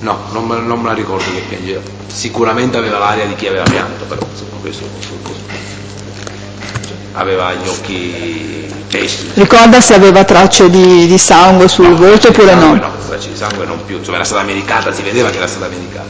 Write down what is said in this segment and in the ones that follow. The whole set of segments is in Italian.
No, non me la ricordo che piangeva. Sicuramente aveva l'aria di chi aveva pianto, però insomma, questo aveva gli occhi testi. Ricorda se aveva tracce di sangue sul volto oppure no? No, tracce di sangue non più, insomma era stata medicata, si vedeva che era stata medicata.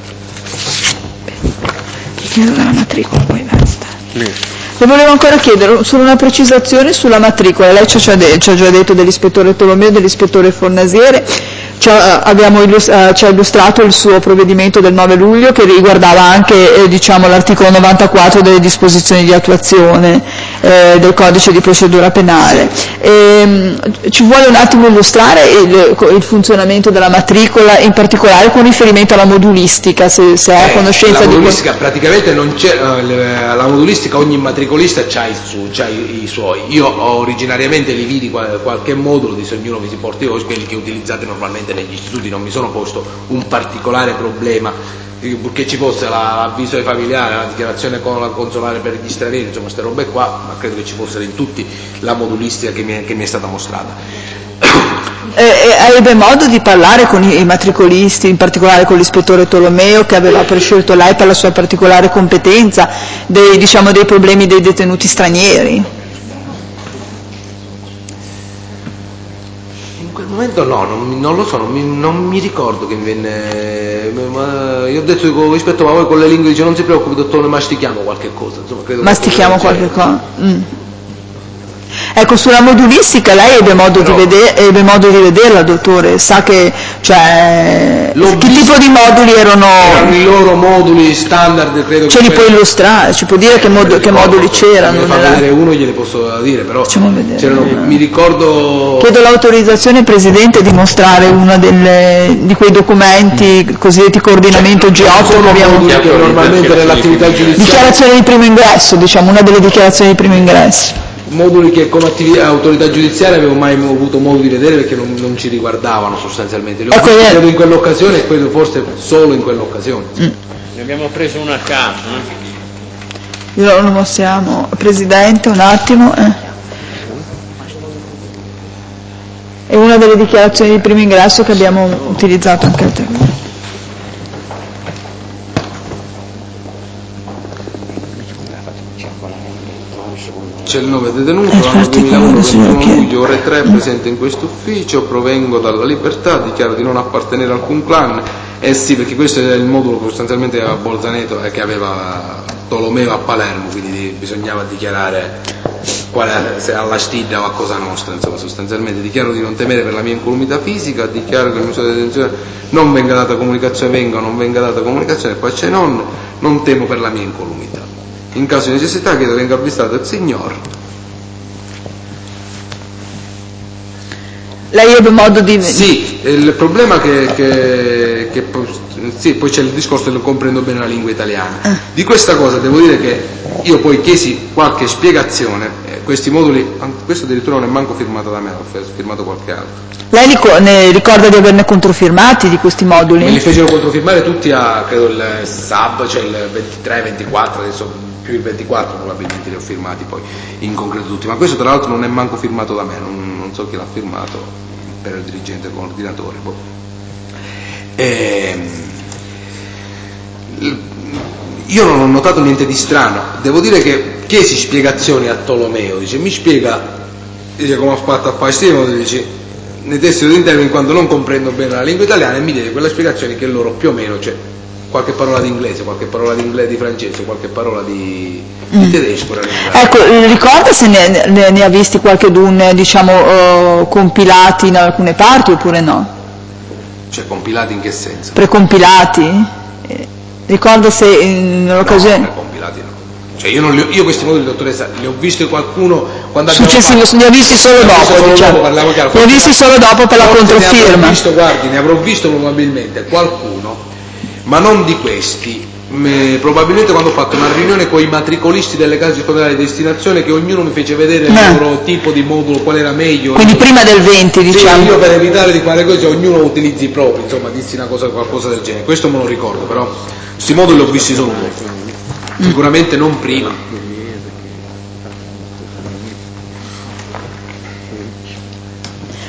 Ti chiedo della matricola, poi basta. Le volevo ancora chiedere solo una precisazione sulla matricola. Lei ci ha già detto dell'ispettore Tolomeo e dell'ispettore Fornasiere. Ci ha illustrato il suo provvedimento del 9 luglio che riguardava anche l'articolo 94 delle disposizioni di attuazione del codice di procedura penale. Ci vuole un attimo illustrare il funzionamento della matricola, in particolare con riferimento alla modulistica, se è a conoscenza la di modulistica praticamente non c'è, la modulistica ogni matricolista c'ha i suoi. Io originariamente li vidi qualche modulo, di ognuno vi si porta, io quelli che utilizzate normalmente negli istituti, non mi sono posto un particolare problema, purché ci fosse l'avviso ai familiari, la dichiarazione consolare per gli stranieri, insomma queste robe qua, ma credo che ci fossero in tutti la modulistica che mi è stata mostrata. Ebbe modo di parlare con i matricolisti, in particolare con l'ispettore Tolomeo, che aveva prescelto lei per la sua particolare competenza, dei problemi dei detenuti stranieri? In quel momento no, non lo so, non mi ricordo che mi venne. Ma io ho detto rispetto a voi con le lingue, dice non si preoccupi dottore, mastichiamo qualche cosa. Insomma, credo mastichiamo qualche cosa. Ecco, sulla modulistica lei ebbe modo di vederla, dottore? Sa che che tipo di moduli erano? Erano i loro moduli standard, credo. Ce li può illustrare? Ci può dire che moduli c'erano? Se me ne fa vedere uno gliele posso dire, però c'erano, mi ricordo. Chiedo l'autorizzazione, Presidente, di mostrare uno di quei documenti cosiddetti coordinamento G8 che abbiamo. Normalmente nell'attività giudiziaria. Dichiarazione di primo ingresso, una delle dichiarazioni di primo ingresso. Moduli che come autorità giudiziaria avevo mai avuto modo di vedere perché non ci riguardavano sostanzialmente. Li ho visti, credo in quell'occasione e credo forse solo in quell'occasione. Ne abbiamo preso una a caso. Lo mostriamo, Presidente, un attimo. È una delle dichiarazioni di primo ingresso che abbiamo utilizzato anche a te. C'è il 9 detenuto, l'anno 2001, 21 luglio, ore 3, presente in questo ufficio, provengo dalla Libertà, dichiaro di non appartenere a alcun clan. Sì, perché questo è il modulo sostanzialmente a Bolzaneto che aveva Tolomeo a Palermo, quindi bisognava dichiarare se alla Stidda o a Cosa Nostra, insomma sostanzialmente dichiaro di non temere per la mia incolumità fisica, dichiaro che il mio stato di detenzione non venga data comunicazione, non venga data comunicazione, poi c'è non temo per la mia incolumità. In caso di necessità chiedo venga avvistato il signor. Lei ebbe modo di... Sì, il problema sì, poi c'è il discorso che non comprendo bene la lingua italiana. Di questa cosa devo dire che io poi chiesi qualche spiegazione, questi moduli, questo addirittura non è manco firmato da me, l'ho firmato qualche altro. Lei ne ricorda di averne controfirmati di questi moduli? Me li fecero controfirmare tutti credo il SAB, cioè il 23, 24, adesso più il 24 probabilmente li ho firmati poi in concreto tutti, ma questo tra l'altro non è manco firmato da me, non so chi l'ha firmato, per il dirigente coordinatore. Io non ho notato niente di strano, devo dire che chiesi spiegazioni a Tolomeo, mi spiega, come ho fatto a Pastino, nei testi d'interno in quanto non comprendo bene la lingua italiana, e mi diede quelle spiegazioni che loro più o meno, qualche parola di inglese, qualche parola di francese, qualche parola di tedesco. Ecco, ricorda se ne ha visti qualchedun, compilati in alcune parti oppure no? Cioè compilati in che senso? Precompilati? Ricorda se in l'occasione... No, precompilati no. Cioè io questi moduli, dottoressa, li ho visti qualcuno quando li ho visti solo dopo, li ho visti solo dopo per la controfirma. Ne avrò visto probabilmente qualcuno, ma non di questi, probabilmente quando ho fatto una riunione con i matricolisti delle case circondariali di destinazione, che ognuno mi fece vedere il loro tipo di modulo, qual era meglio. Quindi prima del 20, diciamo. Sì, io per evitare di fare cose ognuno utilizzi i propri, insomma, dissi qualcosa del genere. Questo me lo ricordo, però questi moduli li ho visti solo dopo. Sicuramente non prima.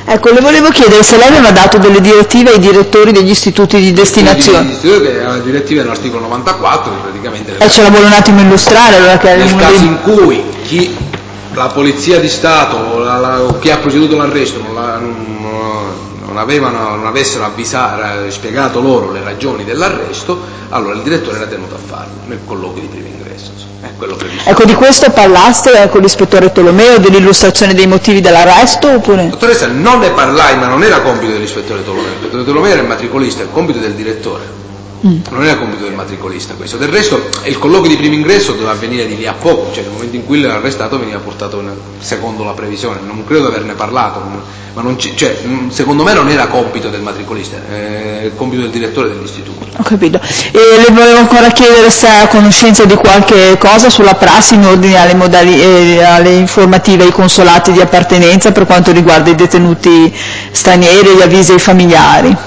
Ecco, le volevo chiedere se lei aveva dato delle direttive ai direttori degli istituti di destinazione. La direttiva dell'articolo 94, che praticamente... ce la vuole un attimo illustrare? Allora, che nel caso in cui la Polizia di Stato o chi ha proceduto all'arresto non avessero spiegato loro le ragioni dell'arresto, allora il direttore era tenuto a farlo nel colloquio di primo ingresso. È quello previsto. Ecco, di questo parlaste con l'ispettore Tolomeo, dell'illustrazione dei motivi dell'arresto, oppure? Dottoressa, non ne parlai, ma non era compito dell'ispettore Tolomeo. L'ispettore Tolomeo era il matricolista, è il compito del direttore. Non era compito del matricolista questo. Del resto il colloquio di primo ingresso doveva avvenire di lì a poco, cioè nel momento in cui l'arrestato veniva portato secondo la previsione. Non credo di averne parlato, ma secondo me non era compito del matricolista, è compito del direttore dell'istituto. Ho capito. E le volevo ancora chiedere se ha conoscenza di qualche cosa sulla prassi in ordine alle informative ai consolati di appartenenza per quanto riguarda i detenuti stranieri e gli avvisi ai familiari.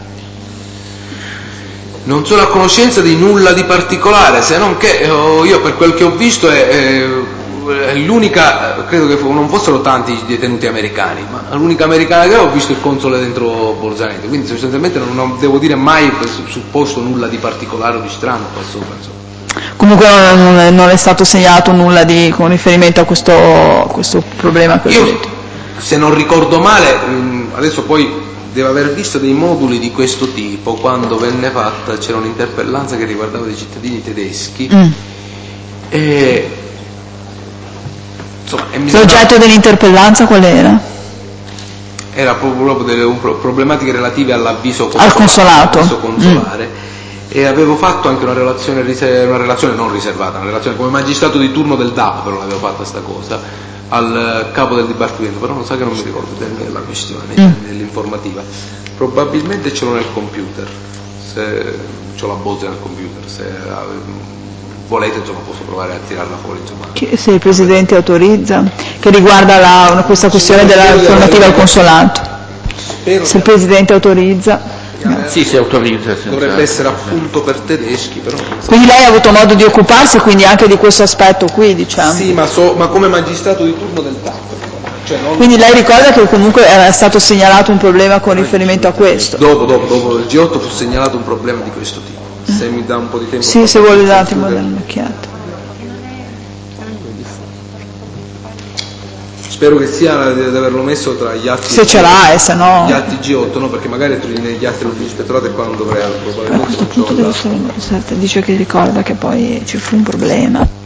Non sono a conoscenza di nulla di particolare, se non che io per quel che ho visto è l'unica, credo che non fossero tanti i detenuti americani, ma l'unica americana che ho visto è il console dentro Bolzaneto, quindi sostanzialmente non devo dire mai supposto nulla di particolare o di strano qua sopra. Comunque non è stato segnalato nulla con riferimento a questo problema che ho detto. Se non ricordo male, adesso poi deve aver visto dei moduli di questo tipo quando venne fatta, c'era un'interpellanza che riguardava dei cittadini tedeschi e insomma, l'oggetto dell'interpellanza qual era? Era proprio delle problematiche relative all'avviso consolato. E avevo fatto anche una relazione non riservata, una relazione come magistrato di turno del DAP, però l'avevo fatta sta cosa al capo del dipartimento, però non sa che non mi ricordo bene la questione dell'informativa. Probabilmente ce l'ho nel computer, se c'ho la bozza nel computer, se volete insomma posso provare a tirarla fuori insomma. Se il Presidente autorizza, che riguarda questa questione dell'informativa al consolato. Se il Presidente autorizza. Sì, si autorizza. Dovrebbe essere appunto per tedeschi, però. Quindi lei ha avuto modo di occuparsi quindi anche di questo aspetto qui, diciamo. Sì, ma come magistrato di turno del TAP. Quindi lei ricorda che comunque era stato segnalato un problema con riferimento a questo? Dopo il G8 fu segnalato un problema di questo tipo. Se mi dà un po' di tempo. Sì, se vuole dare un attimo un'occhiata. Spero che sia di averlo messo tra gli atti. Se ce l'ha, se no. Gli atti G8, no, perché magari negli atti dell'ispettorato è qua non dovrei probabilmente. Dice che ricorda che poi ci fu un problema.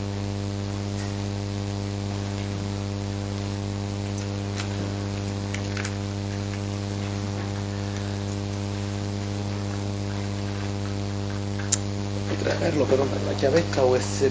Potrei averlo però per la chiavetta USB.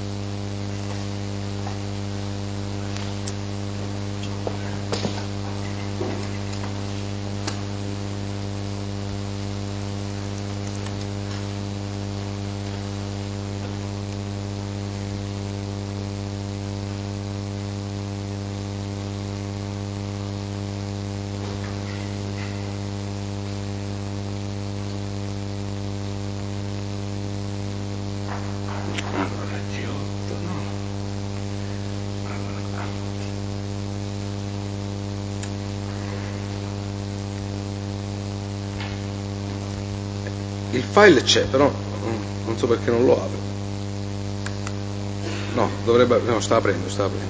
Il file c'è, però non so perché non lo apre. No, sta aprendo.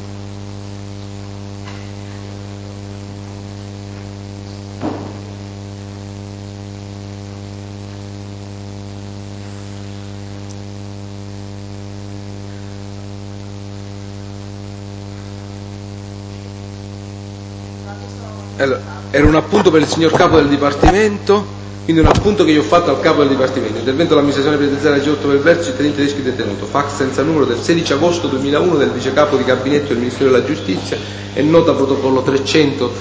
Allora, era un appunto per il signor capo del dipartimento. Quindi un appunto che io ho fatto al capo del Dipartimento, intervento dell'amministrazione penitenziaria G8 Belverci, cittadini tedeschi detenuto, fax senza numero del 16 agosto 2001 del vice capo di gabinetto del Ministero della Giustizia e nota protocollo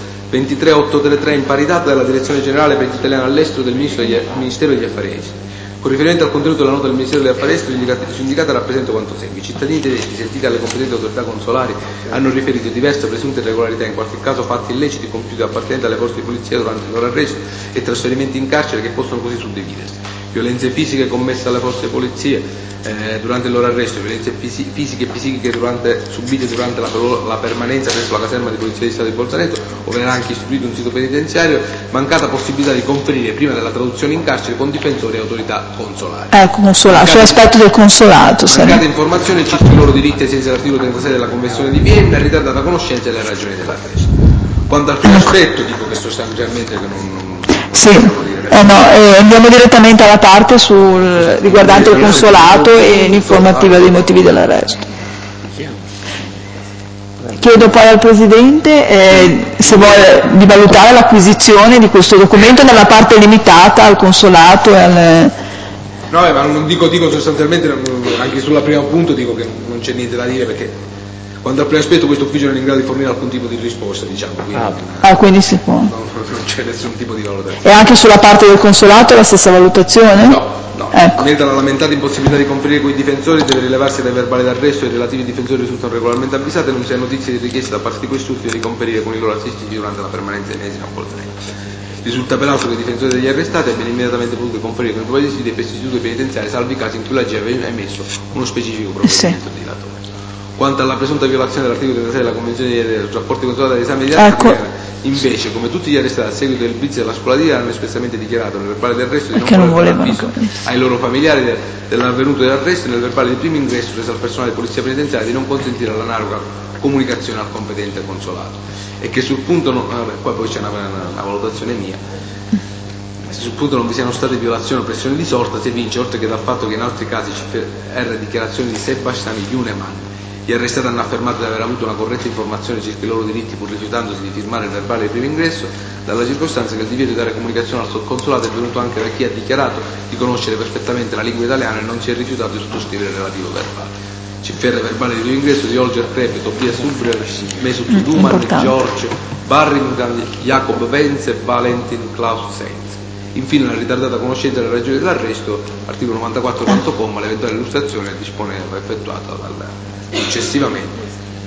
323-833 in parità della Direzione Generale per gli Italiani all'estero del Ministero degli Affari Esteri. Con riferimento al contenuto della nota del Ministero degli Affari Esteri, su indicata rappresento quanto segue. I cittadini tedeschi, sentiti alle competenti autorità consolari, hanno riferito diverse presunte irregolarità, in qualche caso fatti illeciti compiuti appartenenti alle forze di polizia durante il loro arresto e trasferimenti in carcere che possono così suddividersi. Violenze fisiche commesse dalle forze di polizia durante il loro arresto, violenze fisiche e psichiche subite durante la permanenza presso la caserma di polizia di Stato di Bolzaneto, ove era anche istituito un sito penitenziario, mancata possibilità di conferire prima della traduzione in carcere con difensori e autorità consolari. Sull'aspetto del consolato. Mancate informazioni circa i loro diritti ai sensi dell'articolo 36 della Convenzione di Vienna e ritardata conoscenza delle ragioni dell'arresto. Quanto al primo aspetto, dico che sostanzialmente che non andiamo direttamente alla parte riguardante il consolato e l'informativa dei motivi dell'arresto. Chiedo poi al Presidente se vuole di valutare l'acquisizione di questo documento nella parte limitata al consolato e al... No, ma non dico sostanzialmente, anche sul primo punto dico che non c'è niente da dire, perché quando al primo aspetto questo ufficio non è in grado di fornire alcun tipo di risposta, diciamo. Quindi si può. Non c'è nessun tipo di valutazione. E anche sulla parte del consolato la stessa valutazione? No. Ecco. Mentre la lamentata impossibilità di conferire con i difensori deve rilevarsi dai verbali d'arresto e i relativi difensori risultano regolarmente avvisati, non si ha notizie di richieste da parte di quest'ultimo di conferire con i loro assistiti durante la permanenza ennesima a Bolzaneto. Risulta peraltro che i difensori degli arrestati abbiano immediatamente potuto conferire con i propri assistiti per istituti penitenziari, salvi i casi in cui la G aveva emesso uno specifico provvedimento dilatorio. Quanto alla presunta violazione dell'articolo 36 della Convenzione dei rapporti consolari dell'esame di atti, invece, come tutti gli arrestati a seguito del blitz della scuola di Milano, hanno espressamente dichiarato nel verbale d'arresto di non voler dare avviso ai loro familiari dell'avvenuto dell'arresto e nel verbale di primo ingresso preso al personale di polizia penitenziaria di non consentire l'analoga comunicazione al competente consolato, e che sul punto qua poi c'è una valutazione mia. Se sul punto non vi siano state violazioni o pressioni di sorta, si evince, oltre che dal fatto che in altri casi CFR dichiarazioni di Sebastian Juneman, gli arrestati hanno affermato di aver avuto una corretta informazione circa i loro diritti pur rifiutandosi di firmare il verbale di primo ingresso, dalla circostanza che il divieto di dare comunicazione al consolato è venuto anche da chi ha dichiarato di conoscere perfettamente la lingua italiana e non si è rifiutato di sottoscrivere il relativo verbale. CFR verbale di primo ingresso di Holger Kreb, Tobias Ubrer, Mesut Duman, George Barrington, Jacob Wenz e Valentin Klaus Sainz. Infine, la ritardata conoscenza delle ragioni dell'arresto, articolo 94 quanto comma, l'eventuale illustrazione dispone effettuata successivamente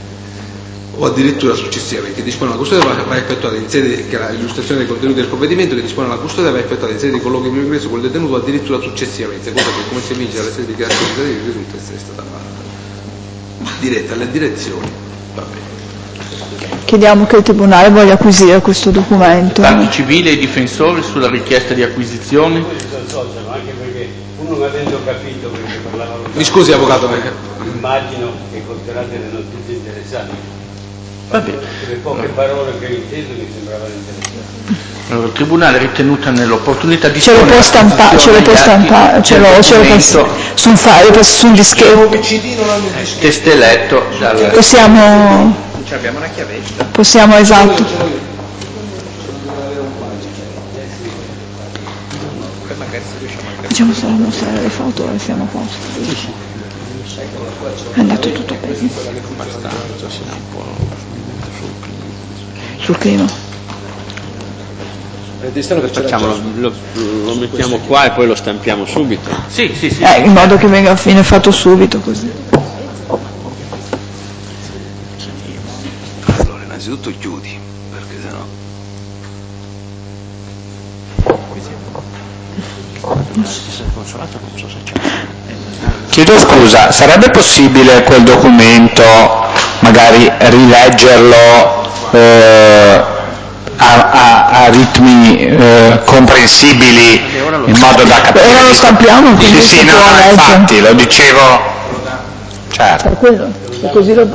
o addirittura successivamente, dispone la custodia va effettuata in sede, che l'illustrazione dei contenuti del provvedimento, che dispone la custodia va effettuata in sede di colloquio di primo ingresso con il detenuto addirittura successivamente, cosa che, come si evince dalle sedi di dichiarazione risulta essere stata fatta diretta alle direzioni. Va bene. Chiediamo che il Tribunale voglia acquisire questo documento. Stato civile e i difensori sulla richiesta di acquisizione? Anche perché uno non avendo capito perché parlavano. Mi scusi, avvocato. Immagino che conterrà delle notizie interessanti. Va bene. Le poche parole che ho inteso mi sembravano interessanti. Allora, il Tribunale, ritenuta nell'opportunità di ce lo può stampare sul file, sul dischetto. Testé letto dal... Possiamo... Abbiamo una chiavetta. Possiamo, esatto. Facciamo solo mostrare le foto e siamo a posto. È andato tutto bene. Sul clima. Facciamolo, lo mettiamo qua e poi lo stampiamo subito. Sì. In modo che venga a fine fatto subito così. Allora, innanzitutto chiudi, perché sennò. Chiedo scusa, sarebbe possibile quel documento magari rileggerlo a ritmi comprensibili in modo da capire? Ora lo stampiamo, quindi sì, no, infatti lo dicevo, certo. Per quello, così lo...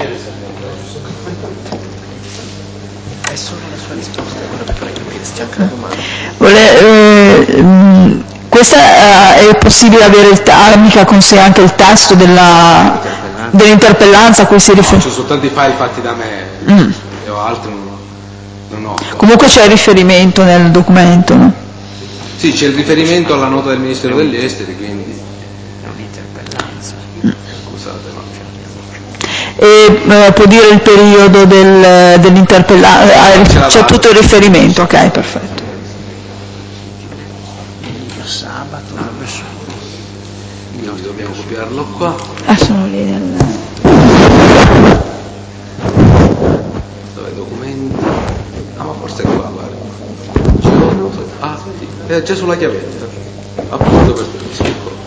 È solo la sua risposta, quello che vorrei capire, se c'è anche una domanda. Questa è possibile avere mica con sé anche il testo dell'interpellanza a cui si riferisce? No, ci sono soltanto i file fatti da me, e ho altri non ho. Comunque c'è il riferimento nel documento, no? Sì, c'è il riferimento alla nota del Ministero degli Esteri, quindi è un'interpellanza. Scusate, no. E può dire il periodo dell'interpellanza? C'è tutto il riferimento, ok, perfetto. sabato, quindi dobbiamo copiarlo qua. Sono lì nel... Dove documenti? Ma forse qua, guarda. Atti. È già sulla chiavetta. Appunto per questo.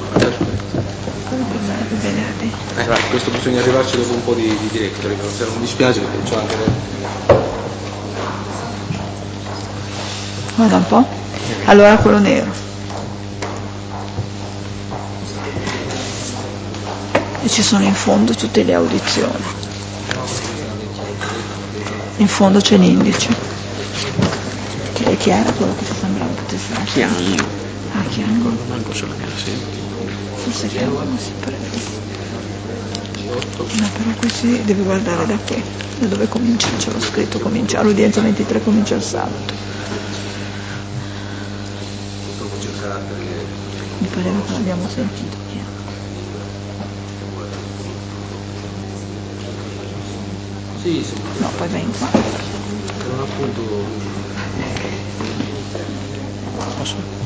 Questo bisogna arrivarci dopo un po' di directory, però se non mi dispiace perché c'ho anche Guarda un po'. Allora quello nero. E ci sono in fondo tutte le audizioni. In fondo c'è l'indice. Che era quello che ti sembrava potesse essere? Chiango. Chiango. Non manco se la senti. Forse Chiango non si prende. No, però qui deve guardare da qui, da dove comincia, ce l'ho scritto, comincia l'udienza 23, comincia il sabato. Mi pareva che l'abbiamo sentito. Sì. No, poi vai in qua. Non appunto. Posso?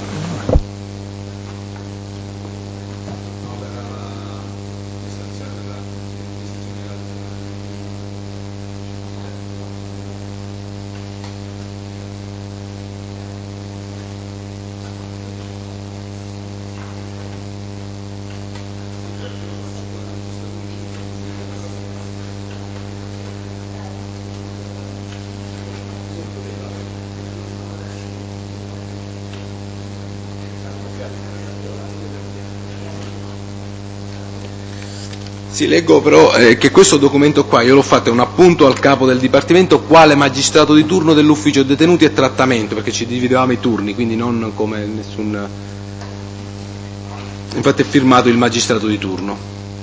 Sì, leggo però che questo documento qua, io l'ho fatto, è un appunto al capo del Dipartimento quale magistrato di turno dell'ufficio detenuti e trattamento, perché ci dividevamo i turni, quindi non come nessun... Infatti è firmato il magistrato di turno.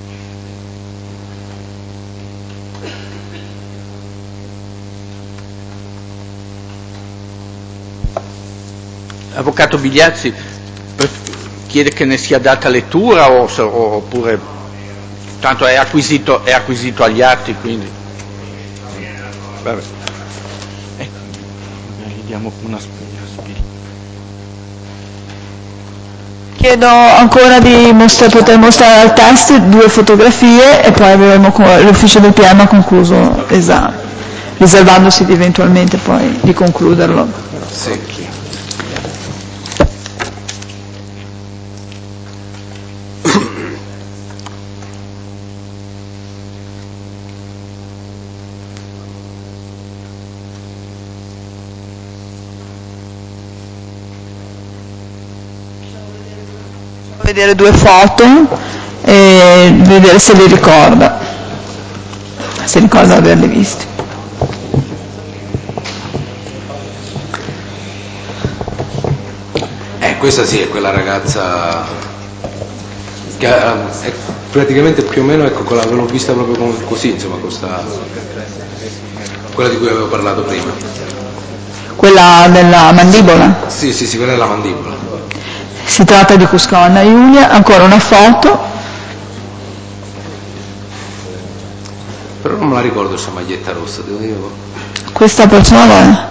Avvocato Bigliazzi chiede che ne sia data lettura oppure... Tanto è acquisito agli atti, quindi. Vabbè. Ecco, gli diamo una spiegazione. Chiedo ancora di poter mostrare al test 2 fotografie e poi avremo l'ufficio del PM ha concluso l'esame, riservandosi di eventualmente poi di concluderlo. Sì. Vedere 2 foto e vedere se li ricorda di averli visti. Questa sì è quella ragazza che è praticamente più o meno, ecco, l'ho vista proprio così, insomma, quella di cui avevo parlato prima. Quella della mandibola? Sì, quella è la mandibola. Si tratta di Cusco Anna Giulia, ancora una foto. Però non me la ricordo questa maglietta rossa, devo dire. Questa persona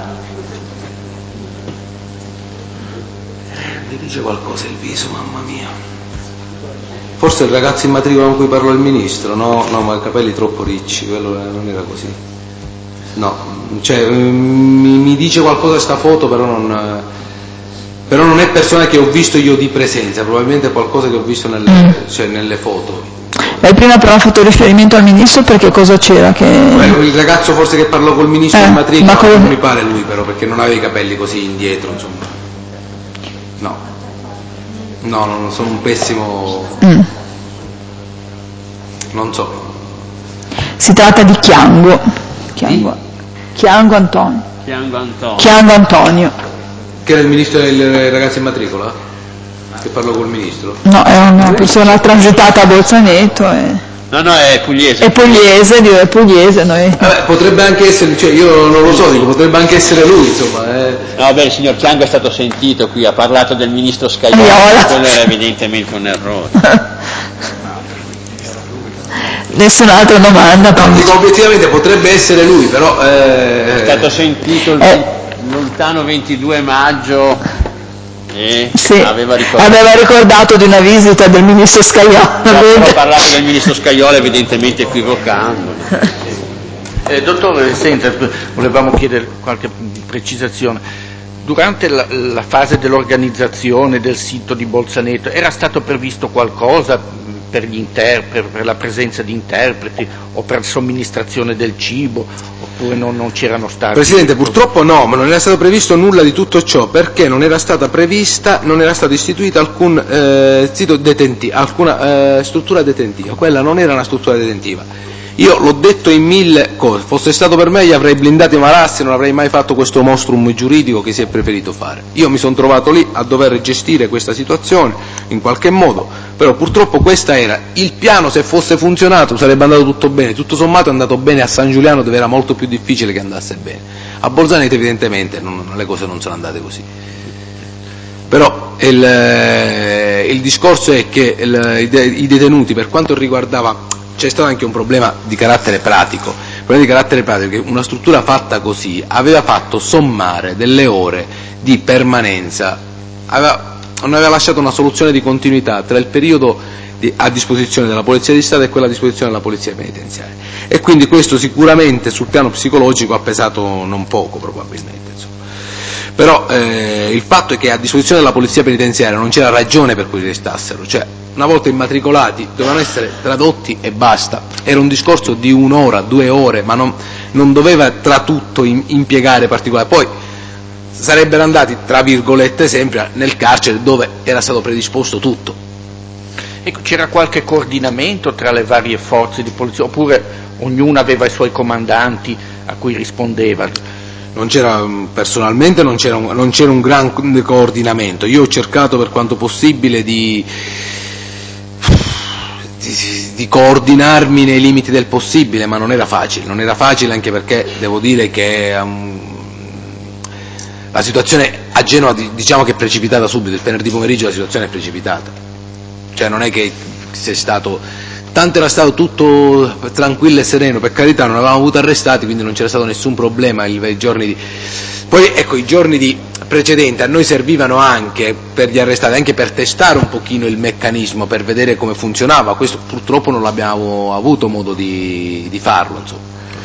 mi dice qualcosa il viso, mamma mia. Forse il ragazzo in matricola con cui parlò il ministro, no, ma i capelli troppo ricci, quello non era così. No, cioè mi dice qualcosa sta foto, però non è persona che ho visto io di presenza, probabilmente è qualcosa che ho visto nelle foto. Lei prima però ha fatto riferimento al ministro perché cosa c'era? Il ragazzo forse che parlò col ministro in matricola, non mi pare lui però, perché non aveva i capelli così indietro, insomma. No, sono un pessimo... Non so. Si tratta di Chiango Antonio. Chiango Antonio. Che era il ministro del ragazzo in matricola? Che parlò col ministro? No, è una persona transitata a Bolzaneto. No, è pugliese. È pugliese, noi. Vabbè, potrebbe anche essere, cioè io non lo so, potrebbe anche essere lui, insomma. No, beh, il signor Chiango è stato sentito qui, ha parlato del ministro Scajola, quello era evidentemente un errore. Nessuna altra domanda? Dico, obiettivamente potrebbe essere lui, però... È stato sentito lontano 22 maggio Sì, aveva ricordato di una visita del ministro Scajola. Ho parlato del ministro Scajola evidentemente equivocando. Dottore, senta, volevamo chiedere qualche precisazione. Durante la fase dell'organizzazione del sito di Bolzaneto era stato previsto qualcosa per la presenza di interpreti o per somministrazione del cibo, oppure non c'erano stati? Presidente, purtroppo no, ma non era stato previsto nulla di tutto ciò, perché non era stata istituita alcun sito detentivo, alcuna struttura detentiva. Quella non era una struttura detentiva. Io l'ho detto in 1000 cose, fosse stato per me gli avrei blindato i Marassi, non avrei mai fatto questo mostrum giuridico che si è preferito fare. Io mi sono trovato lì a dover gestire questa situazione in qualche modo, però purtroppo questo era il piano. Se fosse funzionato sarebbe andato tutto bene, tutto sommato è andato bene a San Giuliano, dove era molto più difficile che andasse bene. A Bolzaneto evidentemente le cose non sono andate così. Però il discorso è che i detenuti, per quanto riguardava, c'è stato anche un problema di carattere pratico, che una struttura fatta così aveva fatto sommare delle ore di permanenza, non aveva lasciato una soluzione di continuità tra il periodo a disposizione della Polizia di Stato e quella a disposizione della Polizia Penitenziaria, e quindi questo sicuramente sul piano psicologico ha pesato non poco probabilmente, insomma. Però il fatto è che a disposizione della Polizia Penitenziaria non c'era ragione per cui restassero, cioè una volta immatricolati dovevano essere tradotti e basta. Era un discorso di 1 ora, 2 ore, ma non doveva tra tutto impiegare particolari. Poi sarebbero andati, tra virgolette, sempre nel carcere dove era stato predisposto tutto. Ecco, c'era qualche coordinamento tra le varie forze di polizia, oppure ognuno aveva i suoi comandanti a cui rispondeva? Personalmente non c'era un gran coordinamento. Io ho cercato per quanto possibile di coordinarmi nei limiti del possibile, ma non era facile anche perché devo dire che la situazione a Genova, diciamo che è precipitata subito. Il venerdì pomeriggio la situazione è precipitata, cioè non è che sia stato, tanto era stato tutto tranquillo e sereno, per carità, non avevamo avuto arrestati, quindi non c'era stato nessun problema i giorni poi ecco, i giorni precedenti a noi servivano anche per gli arrestati, anche per testare un pochino il meccanismo, per vedere come funzionava. Questo purtroppo non abbiamo avuto modo di farlo, insomma.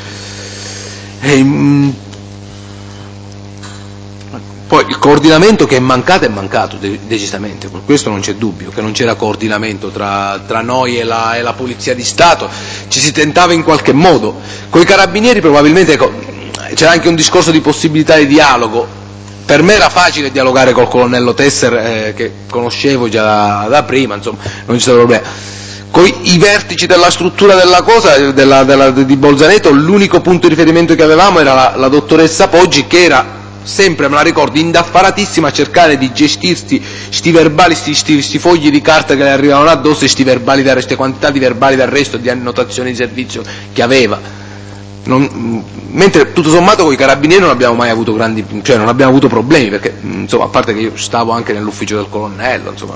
Poi il coordinamento che è mancato decisamente, per questo non c'è dubbio, che non c'era coordinamento tra noi e la Polizia di Stato. Ci si tentava in qualche modo, con i Carabinieri probabilmente c'era anche un discorso di possibilità di dialogo. Per me era facile dialogare col colonnello Tesser, che conoscevo già da prima, insomma, non c'è stato problema. Con i vertici della struttura della cosa, di Bolzaneto, l'unico punto di riferimento che avevamo era la dottoressa Poggi, che era sempre, me la ricordo, indaffaratissima a cercare di gestirsi sti verbali, sti fogli di carta che le arrivavano addosso, e sti verbali d'arresto, queste quantità di verbali d'arresto, di annotazioni di servizio che aveva. Mentre tutto sommato con i Carabinieri non abbiamo mai avuto non abbiamo avuto problemi, perché insomma, a parte che io stavo anche nell'ufficio del colonnello, insomma,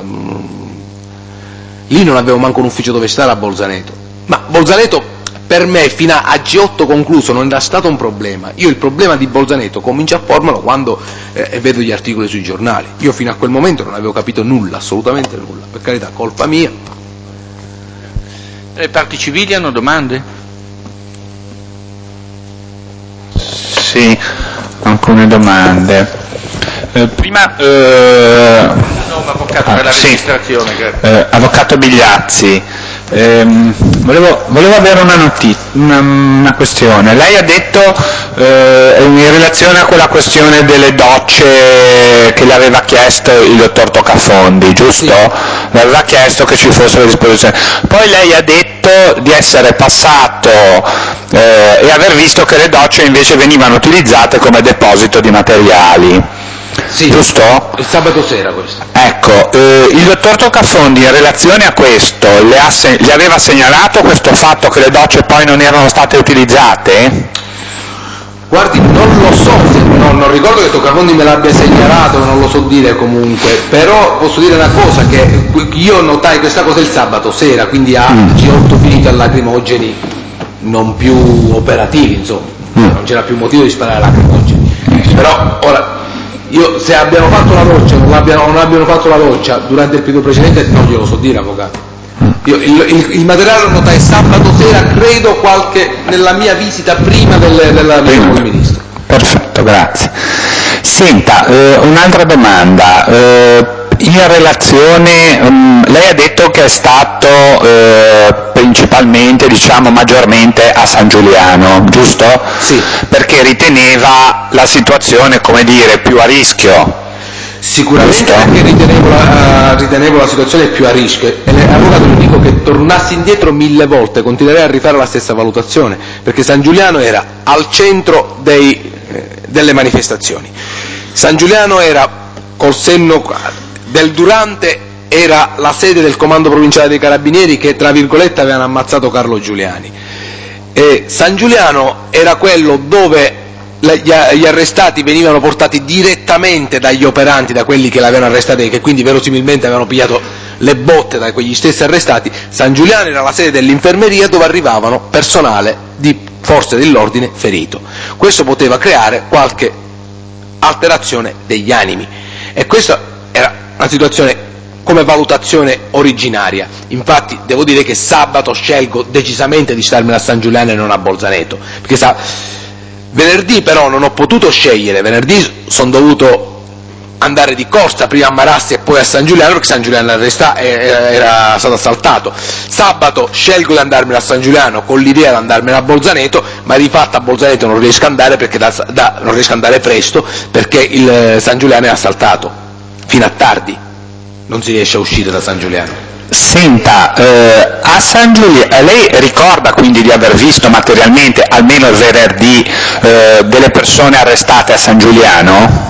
lì non avevo manco un ufficio dove stare a Bolzaneto. Ma Bolzaneto per me fino a G8 concluso non era stato un problema. Io il problema di Bolzaneto comincio a formarlo quando vedo gli articoli sui giornali. Io fino a quel momento non avevo capito nulla, assolutamente nulla, per carità, colpa mia. Le parti civili hanno domande? Sì, alcune domande. Prima avvocato per la registrazione. Avvocato Bigliazzi, volevo avere una questione. Lei ha detto in relazione a quella questione delle docce che le aveva chiesto il dottor Toccafondi, giusto? Sì. Le aveva chiesto che ci fossero a disposizione. Poi lei ha detto di essere passato e aver visto che le docce invece venivano utilizzate come deposito di materiali. Sì, giusto? Il sabato sera questo. Ecco, il dottor Toccafondi in relazione a questo gli aveva segnalato questo fatto che le docce poi non erano state utilizzate? Guardi, non lo so, non ricordo che Toccafondi me l'abbia segnalato, non lo so dire comunque, però posso dire una cosa, che io notai questa cosa il sabato sera, quindi a G8 finito a lacrimogeni non più operativi, insomma, non c'era più motivo di sparare lacrimogeni. Però ora se abbiano fatto la doccia o non abbiano fatto la doccia durante il periodo precedente non glielo so dire, avvocato. Il materiale lo notai sabato sera, credo, nella mia visita prima della visita con il Ministro. Perfetto, grazie. Senta, un'altra domanda. In relazione, lei ha detto che è stato principalmente, diciamo maggiormente a San Giuliano, giusto? Sì. Perché riteneva la situazione, come dire, più a rischio. Sicuramente perché ritenevo la situazione più a rischio e avvocato le dico che tornassi indietro 1000 volte continuerei a rifare la stessa valutazione, perché San Giuliano era al centro delle manifestazioni. San Giuliano era col senno del durante, era la sede del comando provinciale dei carabinieri che tra virgolette avevano ammazzato Carlo Giuliani, e San Giuliano era quello dove gli arrestati venivano portati direttamente dagli operanti, da quelli che l'avevano arrestato e che quindi verosimilmente avevano pigliato le botte da quegli stessi arrestati. San Giuliano era la sede dell'infermeria dove arrivavano personale di forze dell'ordine ferito. Questo poteva creare qualche alterazione degli animi e questa era una situazione come valutazione originaria. Infatti devo dire che sabato scelgo decisamente di starmene a San Giuliano e non a Bolzaneto, perché venerdì però non ho potuto scegliere, venerdì sono dovuto andare di corsa prima a Marassi e poi a San Giuliano perché San Giuliano era stato assaltato. Sabato scelgo di andarmene a San Giuliano con l'idea di andarmene a Bolzaneto, ma di fatto a Bolzaneto non riesco ad andare perché non riesco ad andare presto perché il San Giuliano è assaltato fino a tardi, non si riesce a uscire da San Giuliano. Senta, a San Giuliano, lei ricorda quindi di aver visto materialmente, almeno il venerdì, delle persone arrestate a San Giuliano?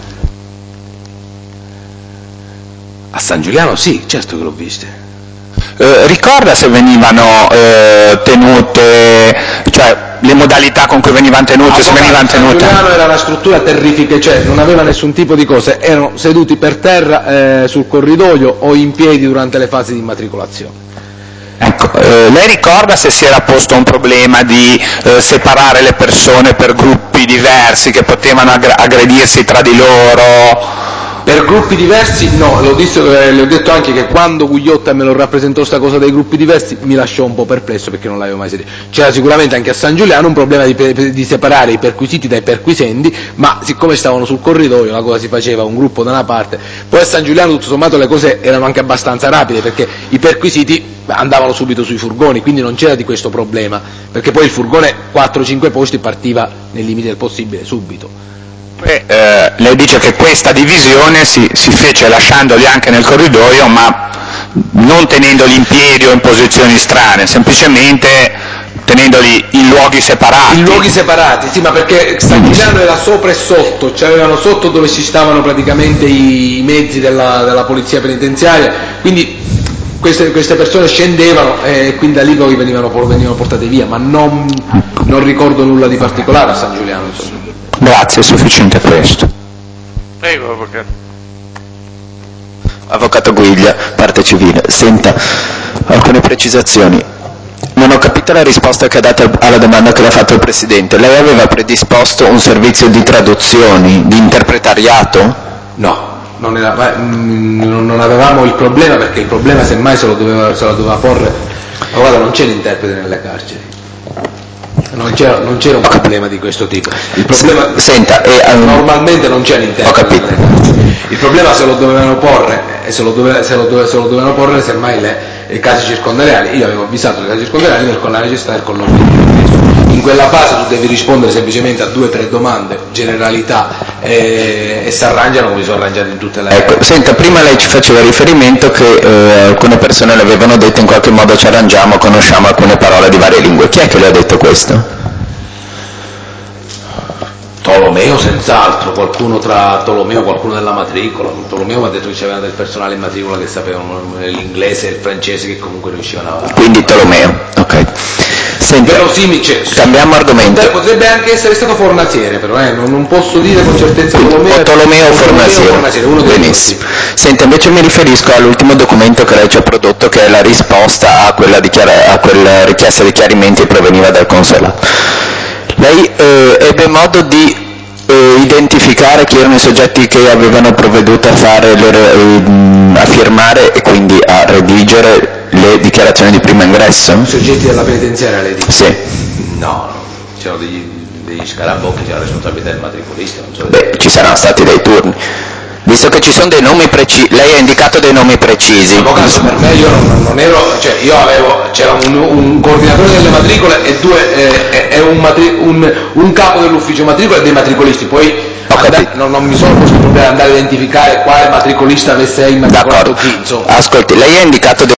A San Giuliano sì, certo che l'ho viste. Ricorda se venivano tenute, cioè le modalità con cui venivano tenute, se venivano tenute? San Giuliano era una struttura terrifica, cioè non aveva nessun tipo di cose, erano seduti per terra sul corridoio o in piedi durante le fasi di immatricolazione. Ecco, lei ricorda se si era posto un problema di separare le persone per gruppi diversi che potevano aggredirsi tra di loro? Per gruppi diversi no, le ho detto anche che quando Gugliotta me lo rappresentò sta cosa dei gruppi diversi mi lasciò un po' perplesso perché non l'avevo mai sentito. C'era sicuramente anche a San Giuliano un problema di separare i perquisiti dai perquisenti, ma siccome stavano sul corridoio la cosa si faceva un gruppo da una parte, poi a San Giuliano tutto sommato le cose erano anche abbastanza rapide perché i perquisiti andavano subito sui furgoni, quindi non c'era di questo problema, perché poi il furgone 4-5 posti partiva nei limiti del possibile subito. Lei dice che questa divisione si fece lasciandoli anche nel corridoio, ma non tenendoli in piedi o in posizioni strane, semplicemente tenendoli in luoghi separati. In luoghi separati, sì, ma perché San Giuliano era sopra e sotto, cioè avevano sotto dove ci stavano praticamente i mezzi della polizia penitenziaria, quindi queste persone scendevano e quindi da lì poi venivano portate via, ma non ricordo nulla di particolare a San Giuliano, insomma. Grazie, è sufficiente questo. Prego, avvocato. Avvocato Guiglia, parte civile. Senta, alcune precisazioni. Non ho capito la risposta che ha dato alla domanda che le ha fatto il Presidente. Lei aveva predisposto un servizio di traduzioni, di interpretariato? No, non avevamo il problema, perché il problema semmai se lo doveva porre. Ma guarda, non c'è l'interprete nelle carceri. Non c'era un problema di questo tipo. Il problema, normalmente non c'è l'interprete. Ho capito. Il problema se lo dovevano porre, e se lo dovevano porre semmai i casi circondariali. Io avevo avvisato i casi circondariali con la necessità del colloquio. In quella fase tu devi rispondere semplicemente a 2 o 3 domande, generalità, e si arrangiano come si sono arrangiati in tutte le... Ecco, senta, prima lei ci faceva riferimento che alcune persone le avevano detto in qualche modo ci arrangiamo, conosciamo alcune parole di varie lingue. Chi è che le ha detto questo? Tolomeo senz'altro, qualcuno tra Tolomeo, qualcuno della matricola. Tolomeo mi ha detto che c'era del personale in matricola che sapevano l'inglese e il francese, che comunque riuscivano a... Quindi Tolomeo, ok. Senta, cambiamo argomento. Potrebbe anche essere stato Fornaziere, però non posso dire con certezza Tolomeo o Fornaziere. Benissimo. Senta, invece mi riferisco all'ultimo documento che lei ci ha prodotto, che è la risposta a quella richiesta di chiarimenti che proveniva dal consolato. Lei ebbe modo di identificare chi erano i soggetti che avevano provveduto a fare a firmare e quindi a redigere le dichiarazioni di primo ingresso? Soggetti della penitenziaria, lei dice? Sì. No, c'erano degli scarabocchi, c'era la responsabilità del matricolista. Non so. Beh, ci saranno stati dei turni. Visto che ci sono dei nomi precisi, lei ha indicato dei nomi precisi. Avvocato, per me io non ero, cioè io c'era un coordinatore delle matricole e un capo dell'ufficio matricole e dei matricolisti, poi non mi sono posto il problema di andare a identificare quale matricolista avesse immatricolato chi, insomma. Ascolti, lei ha indicato